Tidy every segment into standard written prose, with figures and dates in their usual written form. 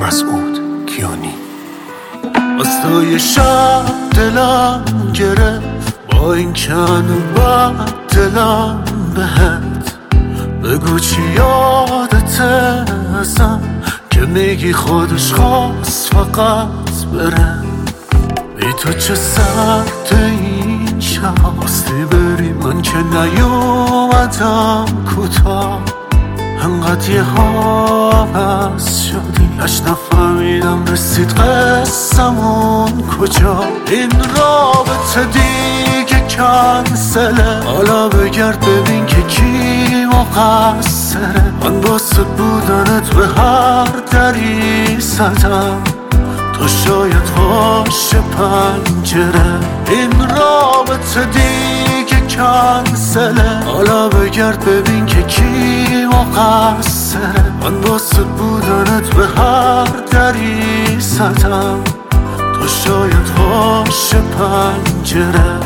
مسعود کیانی. از توی شب دلم گرفت، با این کن بد دلم بهت. بگو چی یادته ازم که میگی خودش خواست فقط بره. ای تو چه سرد این شب، خواستی بری من که نیومدم کوتاه. انقدر یه ها بس شدی اش نفهمیدم رسید قصمون کجا. این رابطه دیگه کنسله، حالا بگرد ببین که کی مقصره. من واسه بودنت به هر دری زدم، تو شاید باشه پنجره. این رابطه دیگه کنسله، حالا بگرد ببین که کی مقصره. من واسه بودنت به هر دری زدم، تو شاید باشه پنجره.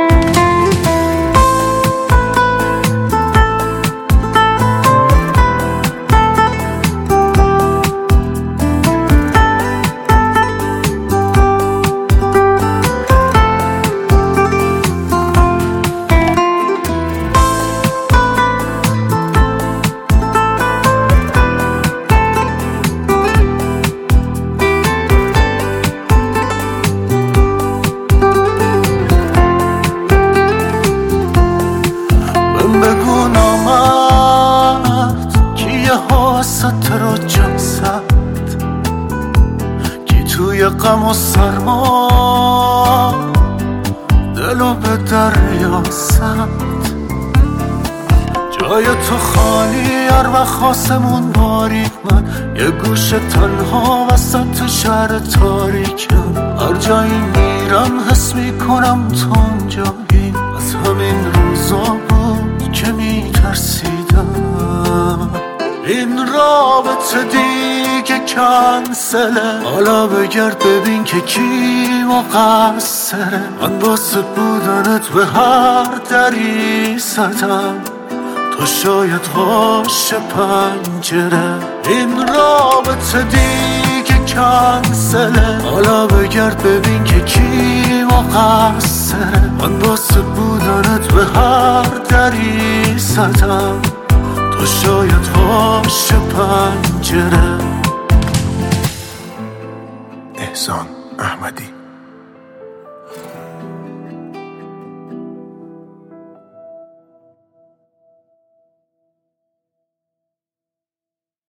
بگو نامد کی یه حواست رو جمع زد، کی توی غم و سرما دلو به دریا زد. جای تو خالی هر وقت آسمون باریک، من یه گوشه تنها وسط شهر تاریکم. هر جایی میرم حس میکنم تو اونجایی، از همین روزا که میترسیدم. این رابطه دیگه کنسله، حالا بگرد ببین که کی مقصره. من واسه بودنت به هر دری زدم، تو شاید باشه پنجره. این رابطه دیگه کنسله، حالا بگرد ببین که کی مقصره. من واسه بودنت به هر